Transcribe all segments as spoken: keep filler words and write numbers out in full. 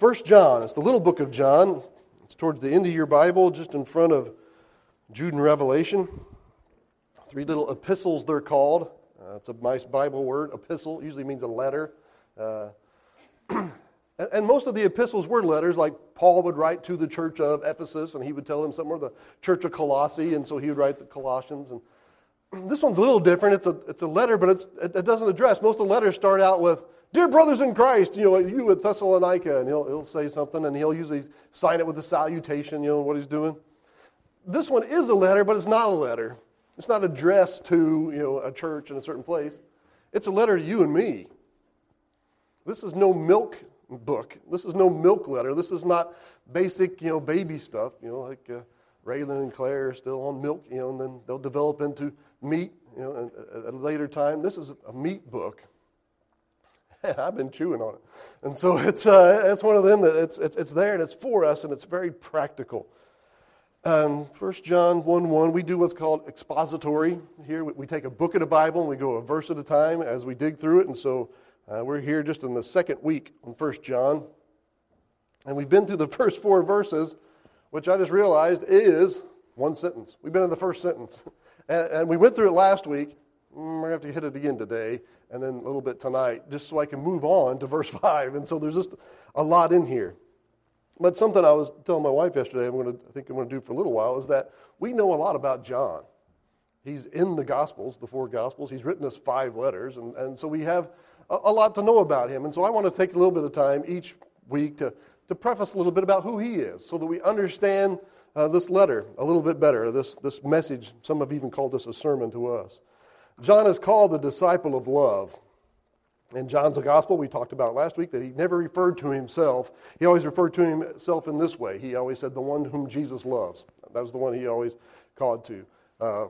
First John, it's the little book of John. It's towards the end of your Bible, just in front of Jude and Revelation. Three little epistles they're called. Uh, it's a nice Bible word. Epistle usually means a letter. Uh, and, and most of the epistles were letters, like Paul would write to the church of Ephesus, and he would tell them something, or the church of Colossae, and so he would write the Colossians. And this one's a little different. It's a it's a letter, but it's it, it doesn't address. Most of the letters start out with, "Dear brothers in Christ, you know, you at Thessalonica," and he'll he'll say something, and he'll usually sign it with a salutation, you know, what he's doing. This one is a letter, but it's not a letter. It's not addressed to, you know, a church in a certain place. It's a letter to you and me. This is no milk book. This is no milk letter. This is not basic, you know, baby stuff, you know, like uh, Raylan and Claire are still on milk, you know, and then they'll develop into meat, you know, at, at a later time. This is a meat book. I've been chewing on it. And so it's uh, it's one of them that it's, it's it's there and it's for us and it's very practical. Um, First John one one, we do what's called expository. Here we, we take a book of the Bible and we go a verse at a time as we dig through it. And so uh, we're here just in the second week on First John. And we've been through the first four verses, which I just realized is one sentence. We've been in the first sentence. And, and we went through it last week. We're going to have to hit it again today and then a little bit tonight, just so I can move on to verse five. And so there's just a lot in here. But something I was telling my wife yesterday, I'm going to, I think I'm going to do for a little while, is that we know a lot about John. He's in the Gospels, the four Gospels. He's written us five letters, and, and so we have a, a lot to know about him. And so I want to take a little bit of time each week to, to preface a little bit about who he is, so that we understand uh, this letter a little bit better, this, this message. Some have even called this a sermon to us. John is called the disciple of love. In John's gospel, we talked about last week that he never referred to himself. He always referred to himself in this way. He always said, the one whom Jesus loves. That was the one he always called to. Uh,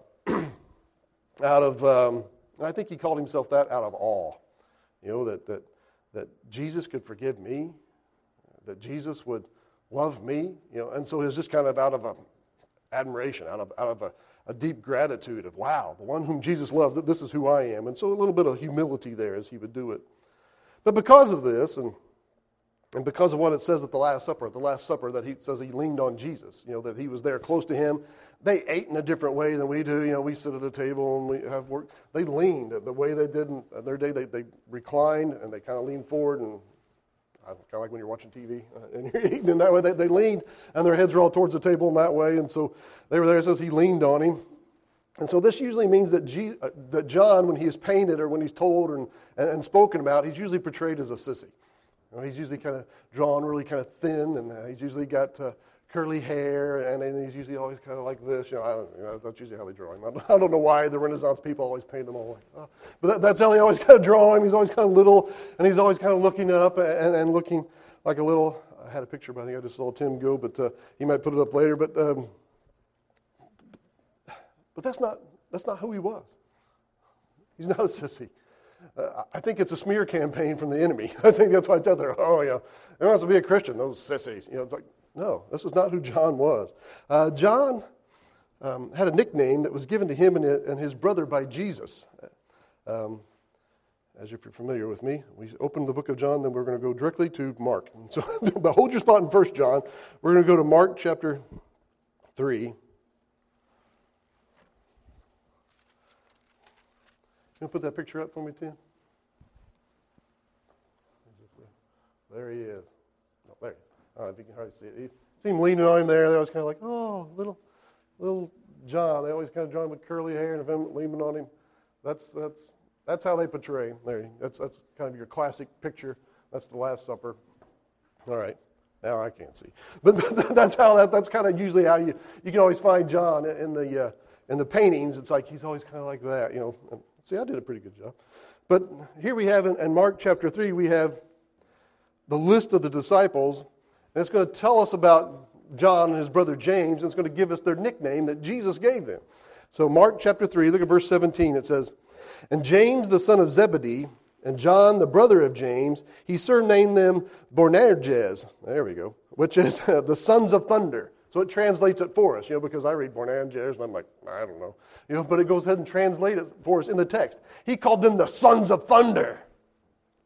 out of, um, I think he called himself that out of awe. You know, that, that, that Jesus could forgive me, that Jesus would love me. You know, and so it was just kind of out of a admiration, out of, out of a, a deep gratitude of, wow, the one whom Jesus loved, that this is who I am. And so a little bit of humility there as he would do it. But because of this, and and because of what it says at the Last Supper, at the Last Supper, that he says he leaned on Jesus, you know, that he was there close to him. They ate in a different way than we do. You know, we sit at a table and we have work. They leaned the way they did in their day. They, they reclined and they kind of leaned forward, and kind of like when you're watching T V uh, and you're eating in that way. They, they leaned and their heads were all towards the table in that way. And so they were there. It says he leaned on him. And so this usually means that, G, uh, that John, when he is painted or when he's told and, and, and spoken about, he's usually portrayed as a sissy. You know, he's usually kind of drawn really kind of thin, and uh, he's usually got uh, curly hair, and, and he's usually always kind of like this. You know, I don't, you know, that's usually how they draw him. I don't, I don't know why the Renaissance people always paint him all like, oh. But that, that's how they always kind of draw him. He's always kind of little, and he's always kind of looking up and, and looking like a little. I had a picture, but I think I just saw Tim go, but uh, he might put it up later. But um, but that's not that's not who he was. He's not a sissy. Uh, I think it's a smear campaign from the enemy. I think that's why it's out there. Oh, yeah, he wants to be a Christian. Those sissies. You know, it's like, no, this is not who John was. Uh, John um, had a nickname that was given to him and, and his brother by Jesus. Um, as if you're familiar with me, we opened the book of John, then we're going to go directly to Mark. And so, but hold your spot in First John. We're going to go to Mark chapter three. Can you put that picture up for me, Tim? There he is. Oh, there. Oh, if you can hardly see it. You see him leaning on him there. They're always kind of like, oh, little, little John. They always kind of draw him with curly hair and him leaning on him. That's that's that's how they portray him. There. That's that's kind of your classic picture. That's the Last Supper. All right. Now I can't see, but that's how that. That's kind of usually how you you can always find John in the uh, in the paintings. It's like he's always kind of like that, you know. And, see, I did a pretty good job. But here we have in, in Mark chapter three, we have the list of the disciples, and it's going to tell us about John and his brother James, and it's going to give us their nickname that Jesus gave them. So Mark chapter three, look at verse seventeen. It says, "And James the son of Zebedee, and John the brother of James, he surnamed them Boanerges." There we go. Which is the sons of thunder. So it translates it for us, you know, because I read Boanerges, and I'm like, I don't know. You know, but it goes ahead and translates it for us in the text. He called them the sons of thunder.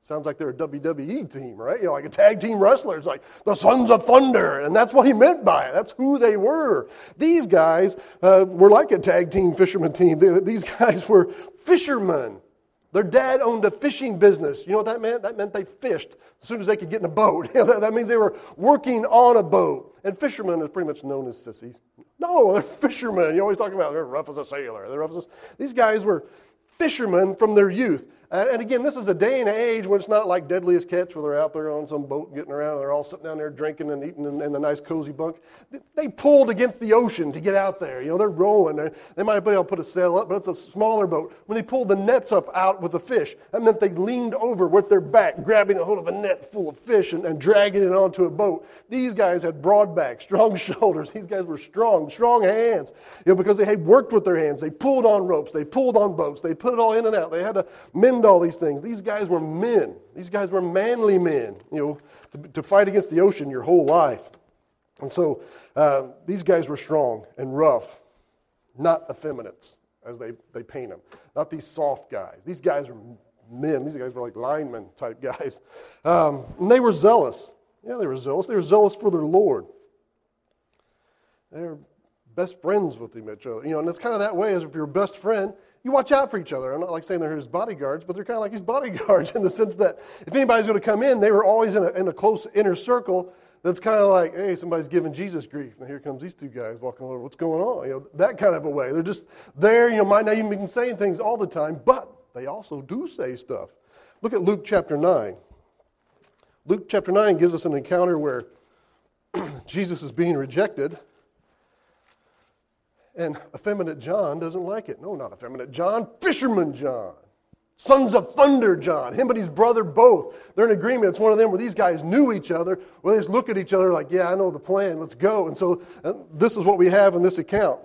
Sounds like they're a W W E team, right? You know, like a tag team wrestler. It's like the Sons of Thunder. And that's what he meant by it. That's who they were. These guys uh, were like a tag team fisherman team. They, these guys were fishermen. Their dad owned a fishing business. You know what that meant? That meant they fished as soon as they could get in a boat. That means they were working on a boat. And fishermen are pretty much known as sissies. No, they're fishermen. You always talk about they're rough as a sailor. They're rough as a... These guys were fishermen from their youth. And again, this is a day and age when it's not like Deadliest Catch where they're out there on some boat getting around and they're all sitting down there drinking and eating in, in the nice cozy bunk. They pulled against the ocean to get out there. You know, they're rowing. They're, they might have been able to put a sail up, but it's a smaller boat. When they pulled the nets up out with the fish, that meant they leaned over with their back, grabbing a hold of a net full of fish and, and dragging it onto a boat. These guys had broad backs, strong shoulders. These guys were strong, strong hands. You know, because they had worked with their hands. They pulled on ropes. They pulled on boats. They put it all in and out. They had to mend all these things. These guys were men. These guys were manly men, you know, to, to fight against the ocean your whole life. And so uh, these guys were strong and rough, not effeminates, as they, they paint them. Not these soft guys. These guys were men. These guys were like linemen type guys. Um, and they were zealous. Yeah, they were zealous. They were zealous for their Lord. They were best friends with each other. You know, and it's kind of that way as if you're a best friend, you watch out for each other. I'm not like saying they're his bodyguards, but they're kind of like his bodyguards in the sense that if anybody's going to come in, they were always in a, in a close inner circle that's kind of like, hey, somebody's giving Jesus grief. And here comes these two guys walking over. What's going on? You know, that kind of a way. They're just there, you know, might not even be saying things all the time, but they also do say stuff. Look at Luke chapter nine. Luke chapter nine gives us an encounter where Jesus is being rejected. And effeminate John doesn't like it. No, not effeminate John. Fisherman John. Sons of Thunder John. Him and his brother both. They're in agreement. It's one of them where these guys knew each other. Where they just look at each other like, yeah, I know the plan. Let's go. And so uh, this is what we have in this account.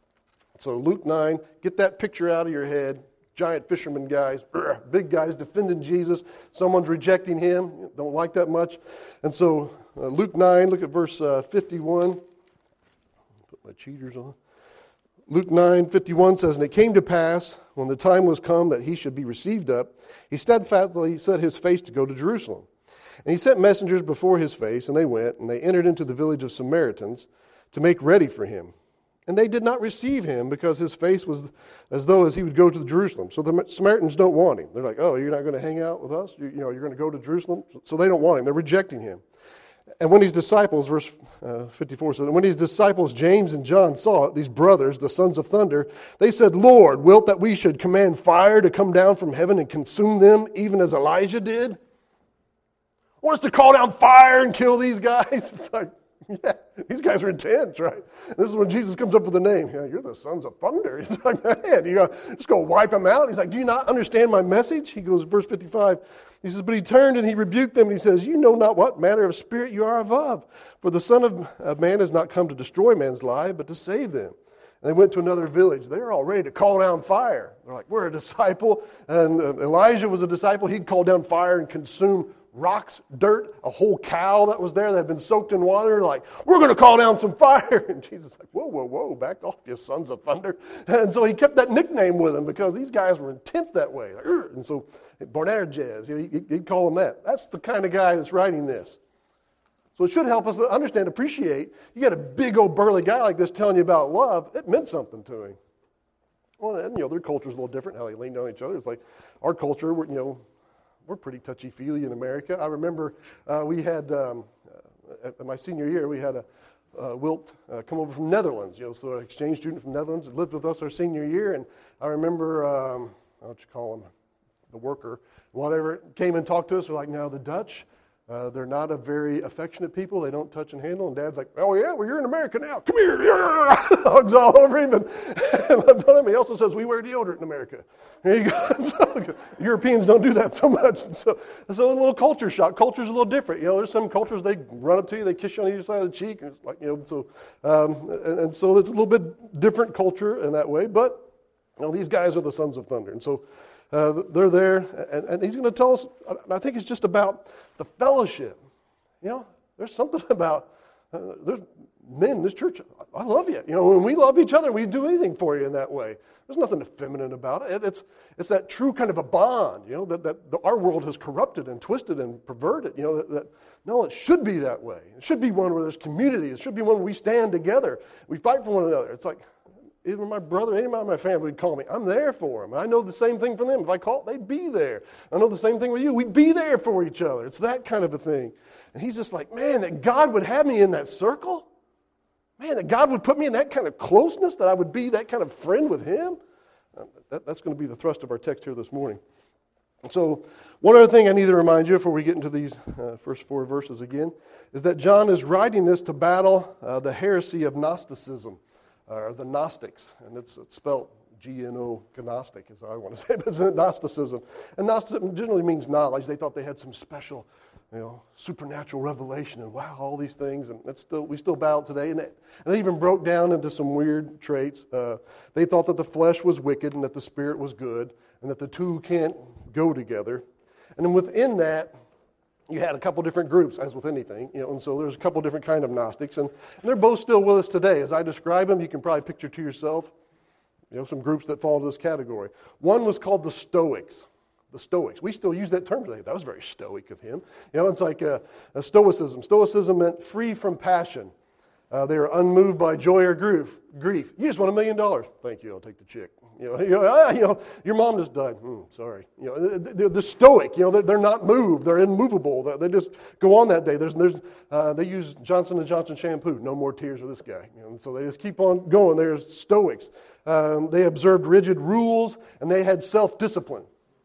So Luke nine, get that picture out of your head. Giant fisherman guys, big guys defending Jesus. Someone's rejecting him. Don't like that much. And so uh, Luke nine, look at verse uh, fifty-one. Put my cheaters on. Luke nine fifty-one says, and it came to pass, when the time was come that he should be received up, he steadfastly set his face to go to Jerusalem. And he sent messengers before his face, and they went, and they entered into the village of Samaritans to make ready for him. And they did not receive him, because his face was as though as he would go to Jerusalem. So the Samaritans don't want him. They're like, oh, you're not going to hang out with us? You, you know, you're going to go to Jerusalem? So they don't want him. They're rejecting him. And when his disciples, verse uh, fifty-four says, when his disciples James and John saw it, these brothers, the sons of thunder, they said, Lord, wilt that we should command fire to come down from heaven and consume them, even as Elijah did? Want us to call down fire and kill these guys? It's like, yeah, these guys are intense, right? And this is when Jesus comes up with the name. Yeah, you're the sons of thunder. He's like, man, you go, just go wipe them out. He's like, do you not understand my message? He goes, verse fifty-five, he says, but he turned and he rebuked them, and he says, you know not what manner of spirit you are of. For the Son of Man has not come to destroy man's life, but to save them. And they went to another village. They were all ready to call down fire. They're like, we're a disciple. And uh, Elijah was a disciple. He'd call down fire and consume rocks, dirt, a whole cow that was there that had been soaked in water. Like, we're going to call down some fire. And Jesus is like, whoa, whoa, whoa, back off, you sons of thunder. And so he kept that nickname with him because these guys were intense that way. Like, and so Boanerges, you know, he'd call them that. That's the kind of guy that's writing this. So it should help us understand, appreciate. You got a big old burly guy like this telling you about love. It meant something to him. Well, and, you know, their culture's a little different, how they leaned on each other. It's like our culture, you know, we're pretty touchy-feely in America. I remember uh, we had, um, uh, at my senior year, we had a uh, Wilt uh, come over from Netherlands, you know, so an exchange student from Netherlands lived with us our senior year, and I remember, um, what you call him, the worker, whatever, came and talked to us. We're like, now the Dutch, uh, they're not a very affectionate people. They don't touch and handle. And Dad's like, oh yeah, well you're in America now. Come here. Hugs all over him. And, and he also says, we wear deodorant in America. There you go. So, Europeans don't do that so much. And so it's a little culture shock. Culture's a little different. You know, there's some cultures, they run up to you, they kiss you on either side of the cheek. And it's like, you know, so, um, and, and so it's a little bit different culture in that way. But, you know, these guys are the sons of thunder. And so, Uh, they're there, and, and he's going to tell us, I think it's just about the fellowship. You know, there's something about Uh, there's men in this church, I love you. You know, when we love each other, we do anything for you in that way. There's nothing effeminate about it. It's it's that true kind of a bond, you know, that, that the, our world has corrupted and twisted and perverted. You know, that, that no, it should be that way. It should be one where there's community. It should be one where we stand together. We fight for one another. It's like, even my brother, anybody in my family would call me. I'm there for them. I know the same thing for them. If I call, they'd be there. I know the same thing with you. We'd be there for each other. It's that kind of a thing. And he's just like, man, that God would have me in that circle? Man, that God would put me in that kind of closeness, that I would be that kind of friend with him? Uh, that, that's going to be the thrust of our text here this morning. So one other thing I need to remind you before we get into these uh, first four verses again is that John is writing this to battle uh, the heresy of Gnosticism, or the Gnostics, and it's, it's spelled G N O, Gnostic, as I want to say, but it's Gnosticism. And Gnosticism generally means knowledge. They thought they had some special, you know, supernatural revelation, and wow, all these things, and that's still we still battle today. And it, and it even broke down into some weird traits. Uh, they thought that the flesh was wicked and that the spirit was good, and that the two can't go together. And then within that, you had a couple different groups, as with anything, you know, and so there's a couple different kind of Gnostics, and, and they're both still with us today. As I describe them, you can probably picture to yourself, you know, some groups that fall into this category. One was called the Stoics. The Stoics. We still use that term today. That was very stoic of him. You know, it's like a, a Stoicism. Stoicism meant free from passion. Uh, they are unmoved by joy or grief. Grief. You just want a million dollars. Thank you. I'll take the check. You know, you know, ah, you know your mom just died. Hmm, sorry. You know, they're, they're stoic. You know, they're, they're not moved. They're immovable. They, they just go on that day. There's, there's, uh, they use Johnson and Johnson shampoo. No more tears for this guy. You know, so they just keep on going. They're Stoics. Um, they observed rigid rules and they had self-discipline.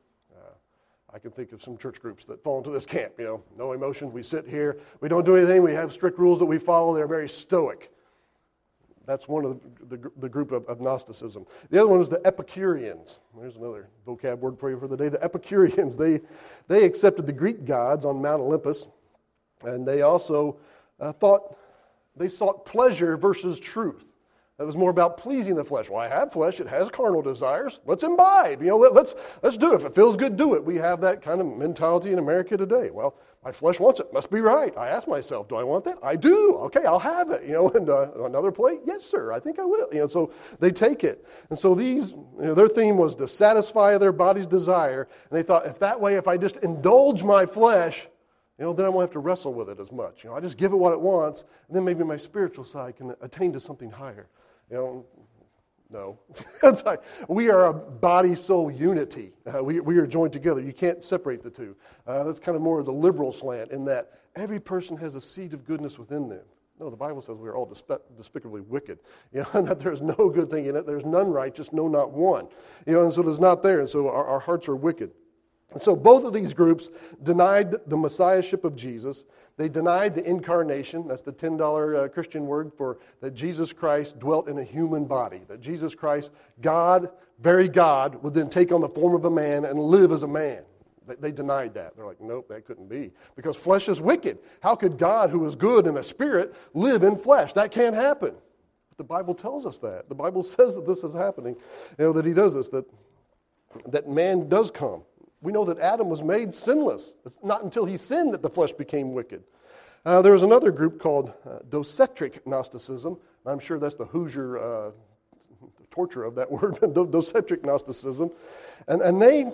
I can think of some church groups that fall into this camp, you know, no emotions, we sit here, we don't do anything, we have strict rules that we follow, they're very stoic. That's one of the, the, the group of, of Gnosticism. The other one is the Epicureans. There's another vocab word for you for the day. The Epicureans, they, they accepted the Greek gods on Mount Olympus, and they also uh, thought, they sought pleasure versus truth. It was more about pleasing the flesh. Well, I have flesh. It has carnal desires. Let's imbibe. You know, let, let's let's do it. If it feels good, do it. We have that kind of mentality in America today. Well, my flesh wants it. Must be right. I ask myself, do I want that? I do. Okay, I'll have it. You know, and uh, another plate? Yes, sir. I think I will. You know, so they take it. And so these, you know, their theme was to satisfy their body's desire. And they thought, if that way, if I just indulge my flesh, you know, then I won't have to wrestle with it as much. You know, I just give it what it wants, and then maybe my spiritual side can attain to something higher. You know, no. It's like we are a body-soul unity. Uh, we, we are joined together. You can't separate the two. Uh, that's kind of more of the liberal slant in that every person has a seed of goodness within them. No, the Bible says we are all despe- despicably wicked. You know, and that there's no good thing in it. There's none righteous, no, not one. You know, and so it's not there. And so our, our hearts are wicked. And so both of these groups denied the messiahship of Jesus. They denied the incarnation. That's the ten dollars uh, Christian word for that Jesus Christ dwelt in a human body. That Jesus Christ, God, very God, would then take on the form of a man and live as a man. They, they denied that. They're like, nope, that couldn't be. Because flesh is wicked. How could God, who is good and a spirit, live in flesh? That can't happen. But the Bible tells us that. The Bible says that this is happening. You know, that he does this, that, that man does come. We know that Adam was made sinless. It's not until he sinned that the flesh became wicked. Uh, there was another group called uh, docetric Gnosticism. I'm sure that's the Hoosier uh, torture of that word, docetric Gnosticism. And, and they,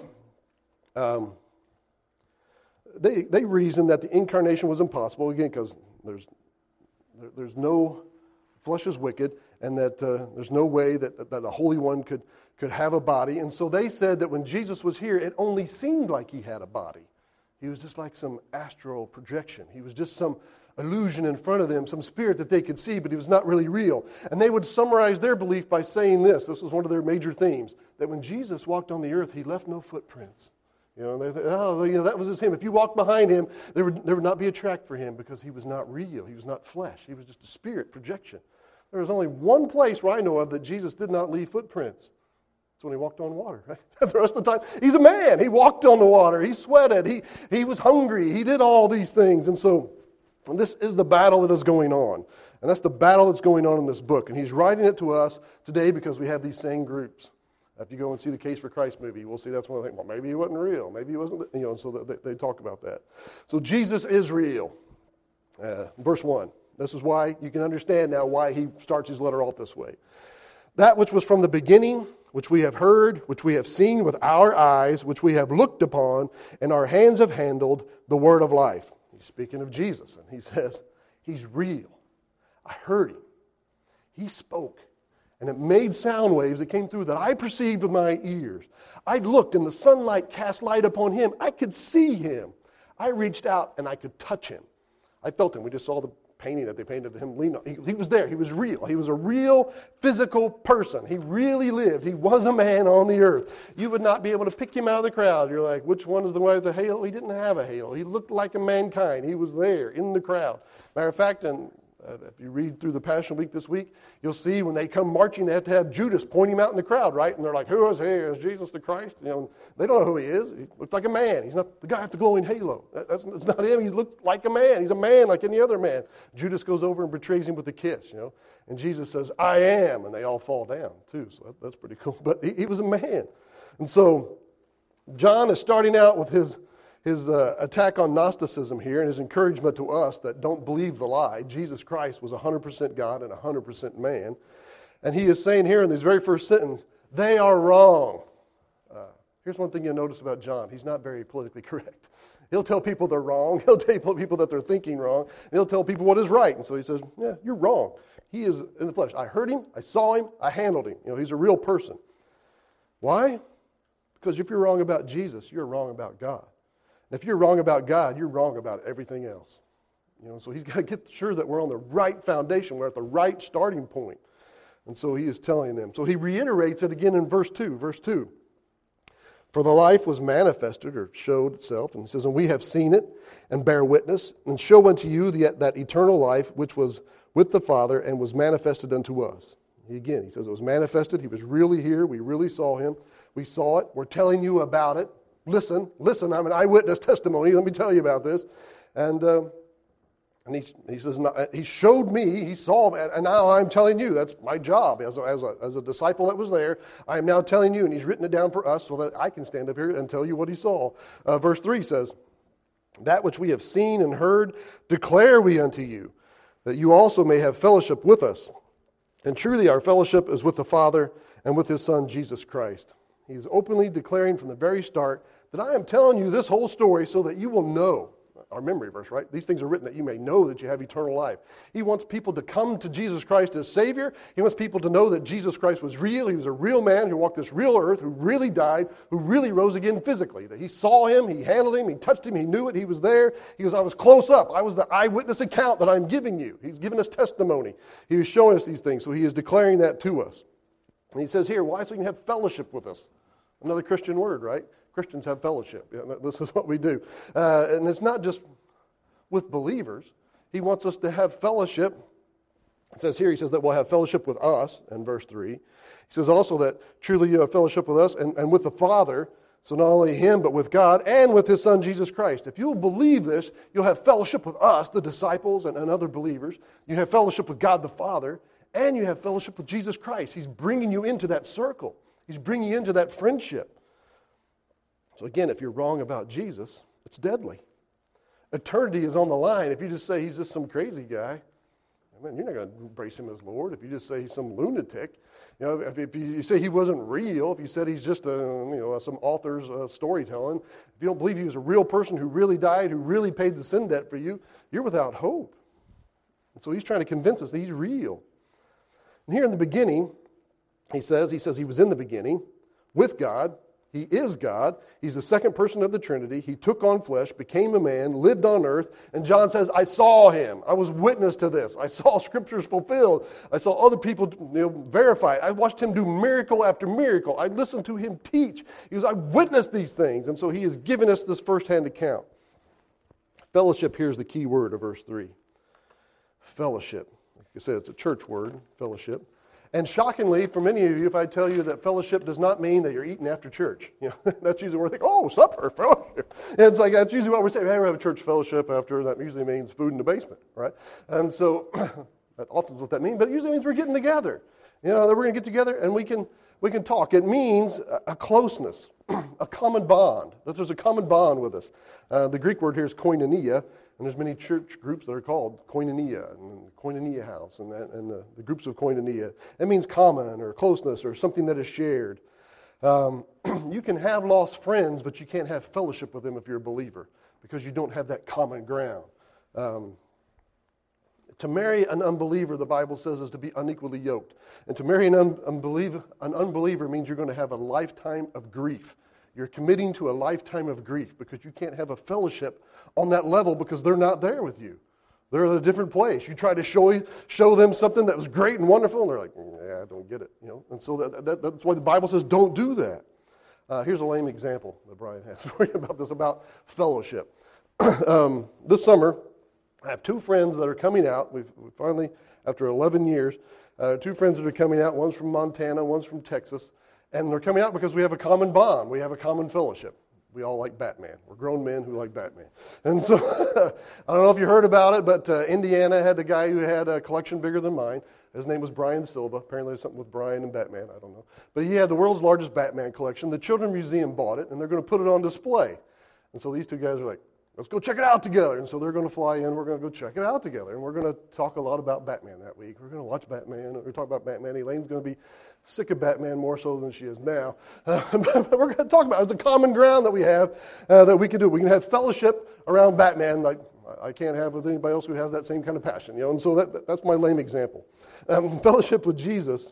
um, they they reasoned that the incarnation was impossible, again, because there's, there, there's no, flesh is wicked, and that uh, there's no way that, that, that the Holy One could could have a body. And so they said that when Jesus was here, it only seemed like he had a body. He was just like some astral projection. He was just some illusion in front of them, some spirit that they could see, but he was not really real. And they would summarize their belief by saying this. This was one of their major themes, that when Jesus walked on the earth, he left no footprints. You know, and they thought, oh, you know, that was just him. If you walked behind him, there would, there would not be a track for him because he was not real. He was not flesh. He was just a spirit projection. There was only one place where I know of that Jesus did not leave footprints. It's when he walked on water, right? The rest of the time, he's a man. He walked on the water. He sweated. He, he was hungry. He did all these things. And so this is the battle that is going on. And that's the battle that's going on in this book. And he's writing it to us today because we have these same groups. If you go and see the Case for Christ movie, we'll see that's one of the things. Well, maybe he wasn't real. Maybe he wasn't, you know, so they, they talk about that. So Jesus is real. Uh, verse one. This is why you can understand now why he starts his letter off this way. That which was from the beginning, which we have heard, which we have seen with our eyes, which we have looked upon, and our hands have handled, the word of life. He's speaking of Jesus, and he says, he's real. I heard him. He spoke, and it made sound waves that came through that I perceived with my ears. I looked, and the sunlight cast light upon him. I could see him. I reached out, and I could touch him. I felt him. We just saw the painting that they painted of him lean on. He, he was there. He was real. He was a real physical person. He really lived. He was a man on the earth. You would not be able to pick him out of the crowd. You're like, which one is the one with the halo? He didn't have a halo. He looked like a mankind. He was there in the crowd. Matter of fact, and uh, if you read through the Passion Week this week, you'll see when they come marching, they have to have Judas point him out in the crowd, right? And they're like, who is he? Is Jesus the Christ? You know, they don't know who he is. He looked like a man. He's not the guy with the glowing halo. That, that's, that's not him. He looked like a man. He's a man like any other man. Judas goes over and betrays him with a kiss, you know. And Jesus says, I am. And they all fall down, too. So that, that's pretty cool. But he, he was a man. And so John is starting out with his His uh, attack on Gnosticism here and his encouragement to us that don't believe the lie. Jesus Christ was one hundred percent God and one hundred percent man. And he is saying here in this very first sentence, they are wrong. Uh, here's one thing you'll notice about John. He's not very politically correct. He'll tell people they're wrong. He'll tell people that they're thinking wrong. And he'll tell people what is right. And so he says, yeah, you're wrong. He is in the flesh. I heard him. I saw him. I handled him. You know, he's a real person. Why? Because if you're wrong about Jesus, you're wrong about God. If you're wrong about God, you're wrong about everything else. You know, so he's got to get sure that we're on the right foundation. We're at the right starting point. And so he is telling them. So he reiterates it again in verse two. Verse two. For the life was manifested or showed itself. And he says, and we have seen it and bear witness and show unto you the, that eternal life which was with the Father and was manifested unto us. He, again, he says it was manifested. He was really here. We really saw him. We saw it. We're telling you about it. Listen, listen, I'm an eyewitness testimony. Let me tell you about this. And uh, and he, he says, he showed me, he saw, and now I'm telling you. That's my job as a, as, a, as a disciple that was there. I am now telling you, and he's written it down for us so that I can stand up here and tell you what he saw. Uh, verse three says, that which we have seen and heard declare we unto you, that you also may have fellowship with us. And truly our fellowship is with the Father and with his Son, Jesus Christ. He's openly declaring from the very start that I am telling you this whole story so that you will know. Our memory verse, right? These things are written that you may know that you have eternal life. He wants people to come to Jesus Christ as Savior. He wants people to know that Jesus Christ was real. He was a real man who walked this real earth, who really died, who really rose again physically. That he saw him, he handled him, he touched him, he knew it, he was there. He goes, I was close up. I was the eyewitness account that I'm giving you. He's giving us testimony. He was showing us these things, so he is declaring that to us. And he says here, why? So you can have fellowship with us. Another Christian word, right? Christians have fellowship. Yeah, this is what we do. Uh, and it's not just with believers. He wants us to have fellowship. It says here, he says that we'll have fellowship with us, in verse three. He says also that truly you have fellowship with us and, and with the Father. So not only him, but with God and with his Son, Jesus Christ. If you'll believe this, you'll have fellowship with us, the disciples and, and other believers. You have fellowship with God the Father, and you have fellowship with Jesus Christ. He's bringing you into that circle. He's bringing you into that friendship. So again, if you're wrong about Jesus, it's deadly. Eternity is on the line. If you just say he's just some crazy guy, I mean, you're not going to embrace him as Lord. If you just say he's some lunatic, you know, if, if you say he wasn't real, if you said he's just a, you know, some author's uh, storytelling, if you don't believe he was a real person who really died, who really paid the sin debt for you, you're without hope. And so he's trying to convince us that he's real. And here in the beginning, he says, he says he was in the beginning with God. He is God. He's the second person of the Trinity. He took on flesh, became a man, lived on earth. And John says, I saw him. I was witness to this. I saw scriptures fulfilled. I saw other people, you know, verify it. I watched him do miracle after miracle. I listened to him teach. He goes, I witnessed these things. And so he has given us this firsthand account. Fellowship here is the key word of verse three. Fellowship. Like I said, it's a church word, fellowship. And shockingly, for many of you, if I tell you that fellowship does not mean that you're eating after church, you know, that's usually where we think, oh, supper, fellowship. And it's like, that's usually what we're saying. Hey, we have a church fellowship after. That usually means food in the basement, right? And so that often is what that means, but it usually means we're getting together. You know, that we're going to get together and we can we can talk. It means a closeness, a common bond, that there's a common bond with us. Uh, the Greek word here is koinonia, And there's many church groups that are called koinonia, and the koinonia house, and, that, and the, the groups of koinonia. It means common or closeness or something that is shared. Um, you can have lost friends, but you can't have fellowship with them if you're a believer, because you don't have that common ground. Um, to marry an unbeliever, the Bible says, is to be unequally yoked. And to marry an, un- unbeliever, an unbeliever means you're going to have a lifetime of grief. You're committing to a lifetime of grief because you can't have a fellowship on that level because they're not there with you. They're at a different place. You try to show show them something that was great and wonderful, and they're like, yeah, I don't get it. You know, and so that, that, that's why the Bible says don't do that. Uh, here's a lame example that Brian has for you about this, about fellowship. um, this summer, I have two friends that are coming out. We've we finally, after eleven years, uh, two friends that are coming out. One's from Montana, one's from Texas. And they're coming out because we have a common bond. We have a common fellowship. We all like Batman. We're grown men who like Batman. And so, I don't know if you heard about it, but uh, Indiana had a guy who had a collection bigger than mine. His name was Brian Silva. Apparently there's something with Brian and Batman. I don't know. But he had the world's largest Batman collection. The Children's Museum bought it, and they're going to put it on display. And so these two guys are like, let's go check it out together. And so they're going to fly in. We're going to go check it out together. And we're going to talk a lot about Batman that week. We're going to watch Batman. We're talk about Batman. Elaine's going to be sick of Batman more so than she is now. Uh, but we're going to talk about it. It's a common ground that we have uh, that we can do. We can have fellowship around Batman like I can't have with anybody else who has that same kind of passion. You know. And so that, that's my lame example. Um, fellowship with Jesus,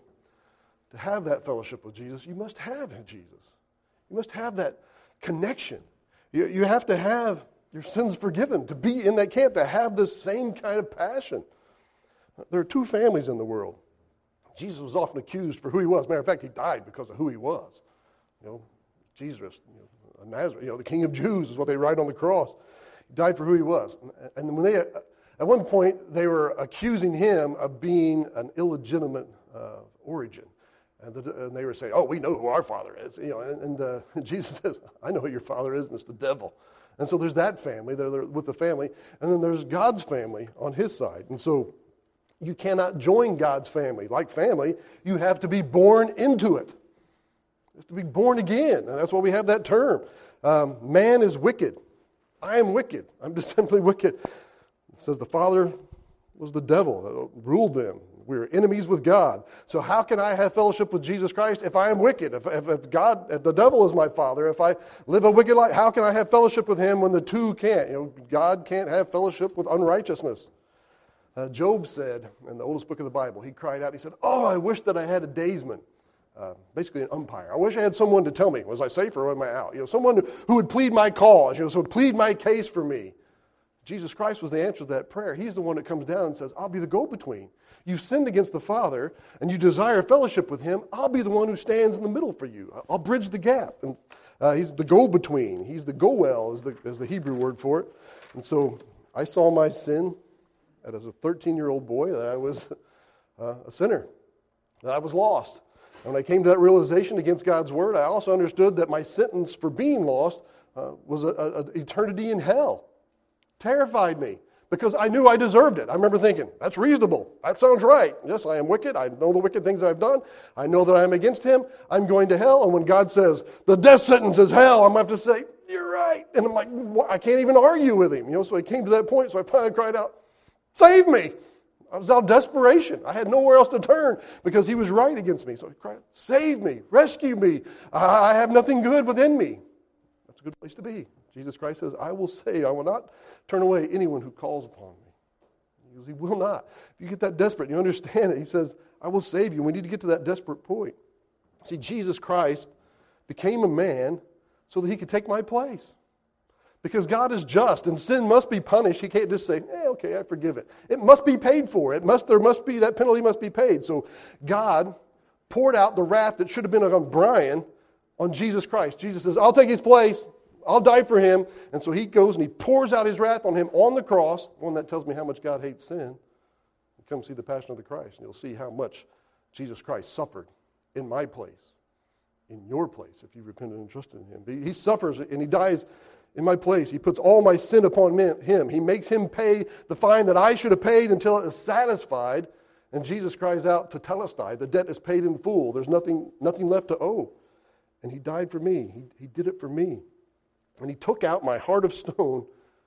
to have that fellowship with Jesus, you must have Jesus. You must have that connection. You, you have to have your sins forgiven, to be in that camp, to have this same kind of passion. There are two families in the world. Jesus was often accused for who he was. Matter of fact, he died because of who he was. You know, Jesus, you know, a Nazareth, you know, the King of Jews is what they write on the cross. He died for who he was. And when they, at one point, they were accusing him of being an illegitimate uh, origin. And, the, and they were saying, oh, we know who our father is. You know, and, and uh, Jesus says, I know who your father is, and it's the devil. And so there's that family, they're, they're with the family, and then there's God's family on his side. And so you cannot join God's family. Like family, you have to be born into it. You have to be born again, and that's why we have that term. Um, man is wicked. I am wicked. I'm just simply wicked. It says the father was the devil that ruled them. We were enemies with God. So how can I have fellowship with Jesus Christ if I am wicked? If, if, if God, if the devil is my father, if I live a wicked life, how can I have fellowship with him when the two can't? You know, God can't have fellowship with unrighteousness. Uh, Job said, in the oldest book of the Bible, he cried out, he said, oh, I wish that I had a daysman, uh, basically an umpire. I wish I had someone to tell me, was I safe or am I out? You know, someone who would plead my cause, you know, so would plead my case for me. Jesus Christ was the answer to that prayer. He's the one that comes down and says, I'll be the go-between. You've sinned against the Father, and you desire fellowship with him. I'll be the one who stands in the middle for you. I'll bridge the gap. And uh, he's the go-between. He's the go-well is the, is the Hebrew word for it. And so I saw my sin as a thirteen-year-old boy that I was uh, a sinner, that I was lost. And when I came to that realization against God's word, I also understood that my sentence for being lost uh, was an eternity in hell. Terrified me because I knew I deserved it. I remember thinking, that's reasonable. That sounds right. Yes, I am wicked. I know the wicked things I've done. I know that I am against him. I'm going to hell. And when God says, the death sentence is hell, I'm going to have to say, you're right. And I'm like, what? I can't even argue with him. You know, so I came to that point, so I finally cried out, save me. I was out of desperation. I had nowhere else to turn because he was right against me. So I cried, save me, rescue me. I have nothing good within me. That's a good place to be. Jesus Christ says, I will save. I will not turn away anyone who calls upon me. Because he will not. If you get that desperate, you understand it. He says, I will save you. We need to get to that desperate point. See, Jesus Christ became a man so that he could take my place. Because God is just and sin must be punished. He can't just say, eh, okay, I forgive it. It must be paid for. It must. There must be, that penalty must be paid. So God poured out the wrath that should have been on Brian on Jesus Christ. Jesus says, I'll take his place. I'll die for him. And so he goes and he pours out his wrath on him on the cross, one that tells me how much God hates sin. Come see the Passion of the Christ, and you'll see how much Jesus Christ suffered in my place, in your place, if you repented and trusted in him. He suffers and he dies in my place. He puts all my sin upon him. He makes him pay the fine that I should have paid until it is satisfied. And Jesus cries out to Telestai, the debt is paid in full. There's nothing, nothing left to owe. And he died for me. He, he did it for me. And he took out my heart of stone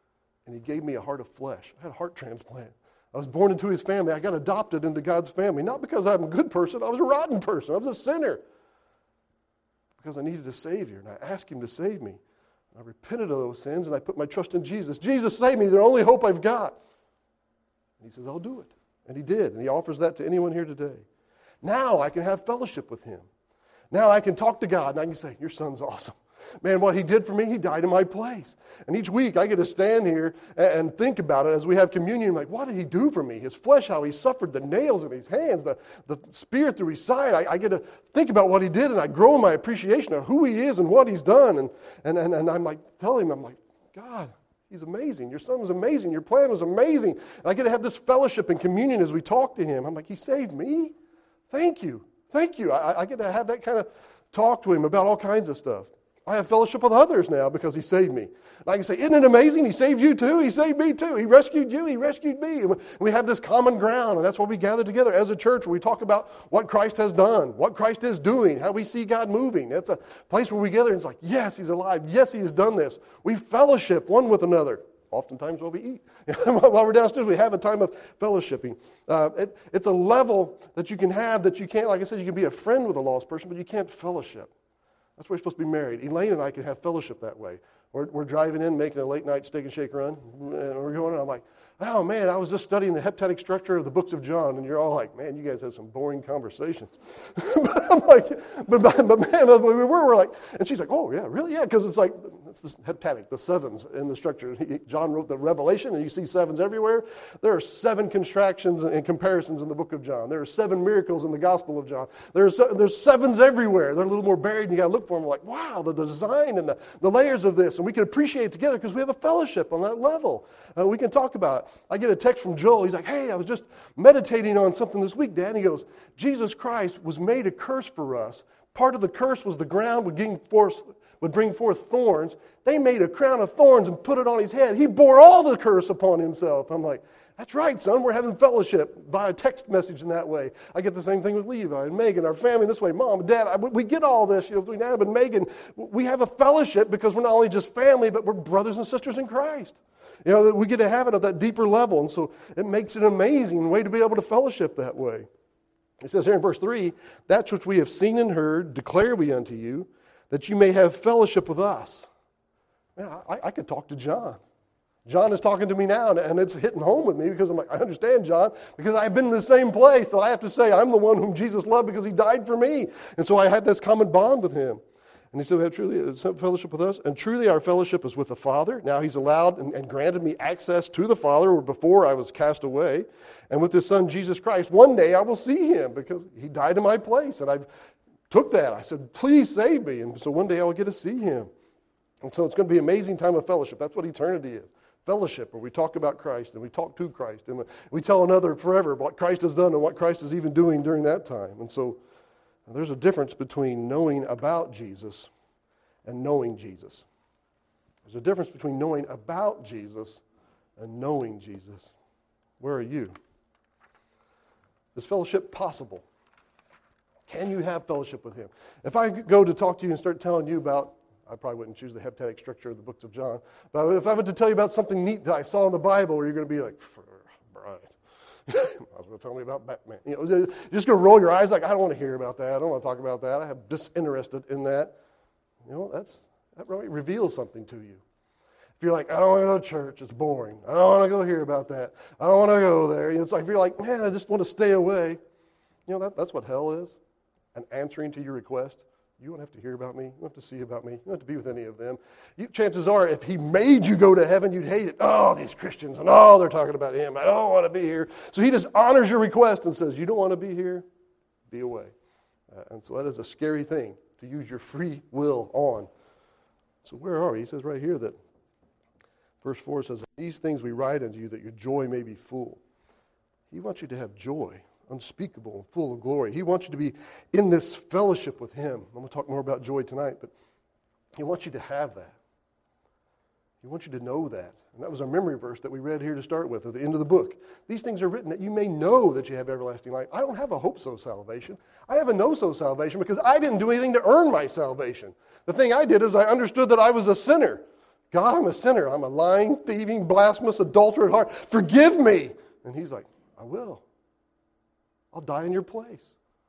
and he gave me a heart of flesh. I had a heart transplant. I was born into his family. I got adopted into God's family, not because I'm a good person. I was a rotten person. I was a sinner. Because I needed a Savior, and I asked him to save me. I repented of those sins, and I put my trust in Jesus. Jesus, save me. They're the only hope I've got. And he says, I'll do it. And he did, and he offers that to anyone here today. Now I can have fellowship with him. Now I can talk to God, and I can say, your son's awesome. Man, what he did for me, he died in my place. And each week I get to stand here and think about it as we have communion. I'm like, what did he do for me? His flesh, how he suffered, the nails in his hands, the, the spear through his side. I, I get to think about what he did, and I grow in my appreciation of who he is and what he's done. And, and, and, and I'm like, telling him, I'm like, God, he's amazing. Your son was amazing. Your plan was amazing. And I get to have this fellowship and communion as we talk to him. I'm like, he saved me? Thank you. Thank you. I, I get to have that kind of talk to him about all kinds of stuff. I have fellowship with others now because he saved me. And I can say, isn't it amazing? He saved you too. He saved me too. He rescued you. He rescued me. And we have this common ground, and that's why we gather together as a church where we talk about what Christ has done, what Christ is doing, how we see God moving. That's a place where we gather and it's like, yes, he's alive. Yes, he has done this. We fellowship one with another. Oftentimes while we eat. While we're downstairs, we have a time of fellowshipping. Uh, it, it's a level that you can have that you can't, like I said, you can be a friend with a lost person, but you can't fellowship. That's why we're supposed to be married. Elaine and I can have fellowship that way. We're, we're driving in, making a late night steak and shake run, and we're going, and I'm like, oh man, I was just studying the heptadic structure of the books of John, and you're all like, man, you guys have some boring conversations. But I'm like, but, but man, we were, we're like, and she's like, oh yeah, really? Yeah, because it's like, it's the heptadic, the sevens in the structure. He, John wrote the Revelation, and you see sevens everywhere. There are seven contractions and comparisons in the book of John. There are seven miracles in the Gospel of John. There's there's sevens everywhere. They're a little more buried, and you got to look for them. Like, wow, the, the design and the, the layers of this, and we can appreciate it together because we have a fellowship on that level. Uh, we can talk about it. I get a text from Joel. He's like, hey, I was just meditating on something this week, Dad. And he goes, Jesus Christ was made a curse for us. Part of the curse was the ground would, bring forth, would bring forth thorns. They made a crown of thorns and put it on his head. He bore all the curse upon himself. I'm like, that's right, son. We're having fellowship via text message in that way. I get the same thing with Levi and Megan, our family this way. Mom and Dad, I, we get all this. You know, between Adam and Megan, we have a fellowship because we're not only just family, but we're brothers and sisters in Christ. You know, we get to have it at that deeper level, and so it makes it an amazing way to be able to fellowship that way. It says here in verse three, that's which we have seen and heard, declare we unto you, that you may have fellowship with us. Man, I, I could talk to John. John is talking to me now, and it's hitting home with me because I'm like, I understand, John, because I've been in the same place, so I have to say I'm the one whom Jesus loved because he died for me. And so I had this common bond with him. And he said, we have truly fellowship with us. And truly our fellowship is with the Father. Now he's allowed and, and granted me access to the Father where before I was cast away. And with his Son, Jesus Christ, one day I will see him because he died in my place. And I took that. I said, please save me. And so one day I will get to see him. And so it's going to be an amazing time of fellowship. That's what eternity is. Fellowship, where we talk about Christ and we talk to Christ. And we tell another forever what Christ has done and what Christ is even doing during that time. And so there's a difference between knowing about Jesus and knowing Jesus. There's a difference between knowing about Jesus and knowing Jesus. Where are you? Is fellowship possible? Can you have fellowship with him? If I go to talk to you and start telling you about, I probably wouldn't choose the heptadic structure of the books of John, but if I were to tell you about something neat that I saw in the Bible, where you're going to be like, right. I was going to tell me about Batman. You know, you're just going to roll your eyes like, I don't want to hear about that. I don't want to talk about that. I am disinterested in that. You know, that's that really reveals something to you. If you're like, I don't want to go to church, it's boring. I don't want to go hear about that. I don't want to go there. You know, it's like if you're like, man, I just want to stay away. You know, that, that's what hell is. And answering to your request. You don't have to hear about me. You don't have to see about me. You don't have to be with any of them. You, chances are, if he made you go to heaven, you'd hate it. Oh, these Christians, and oh, they're talking about him. I don't want to be here. So he just honors your request and says, you don't want to be here? Be away. Uh, and so that is a scary thing to use your free will on. So where are we? He says right here that verse four says, these things we write unto you that your joy may be full. He wants you to have joy. Unspeakable and full of glory. He wants you to be in this fellowship with him. I'm going to talk more about joy tonight, but he wants you to have that. He wants you to know that. And that was our memory verse that we read here to start with at the end of the book. These things are written that you may know that you have everlasting life. I don't have a hope-so salvation. I have a know-so salvation because I didn't do anything to earn my salvation. The thing I did is I understood that I was a sinner. God, I'm a sinner. I'm a lying, thieving, blasphemous, adulterer at heart. Forgive me. And he's like, I will. I'll die in your place.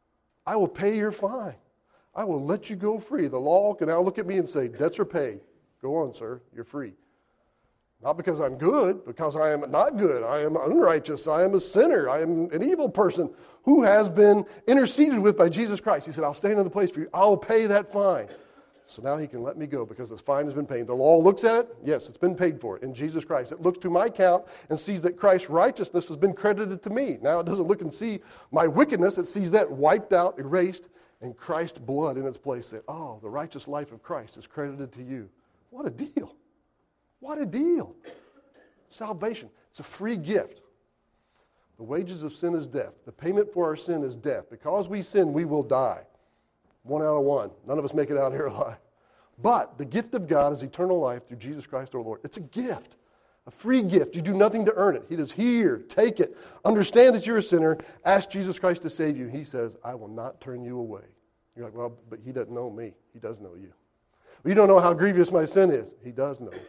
I will pay your fine. I will let you go free. The law can now look at me and say, debts are paid. Go on, sir. You're free. Not because I'm good, because I am not good. I am unrighteous. I am a sinner. I am an evil person who has been interceded with by Jesus Christ. He said, I'll stand in the place for you. I'll pay that fine. So now he can let me go because this fine has been paid. The law looks at it. Yes, it's been paid for in Jesus Christ. It looks to my account and sees that Christ's righteousness has been credited to me. Now it doesn't look and see my wickedness. It sees that wiped out, erased, and Christ's blood in its place. Said, oh, the righteous life of Christ is credited to you. What a deal. What a deal. Salvation. It's a free gift. The wages of sin is death. The payment for our sin is death. Because we sin, we will die. One out of one. None of us make it out here alive. But the gift of God is eternal life through Jesus Christ our Lord. It's a gift. A free gift. You do nothing to earn it. He is here. Take it. Understand that you're a sinner. Ask Jesus Christ to save you. He says, I will not turn you away. You're like, well, but he doesn't know me. He does know you. Well, you don't know how grievous my sin is. He does know.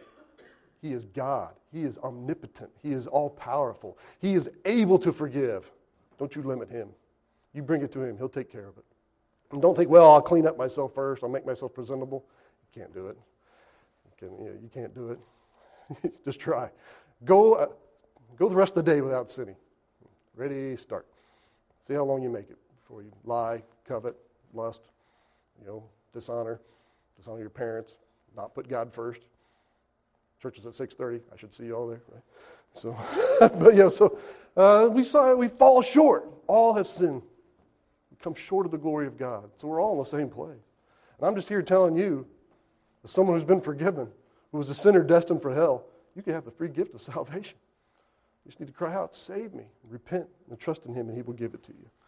He is God. He is omnipotent. He is all-powerful. He is able to forgive. Don't you limit him. You bring it to him. He'll take care of it. And don't think, well, I'll clean up myself first. I'll make myself presentable. You can't do it. You, can, you, know, you can't do it. Just try. Go, uh, go the rest of the day without sinning. Ready, start. See how long you make it before you lie, covet, lust, you know, dishonor, dishonor your parents, not put God first. Church is at six thirty. I should see you all there, right? So, but yeah, so uh, we saw we fall short. All have sinned. We come short of the glory of God. So we're all in the same place. And I'm just here telling you, as someone who's been forgiven, who was a sinner destined for hell, you can have the free gift of salvation. You just need to cry out, save me, repent, and trust in him, and he will give it to you.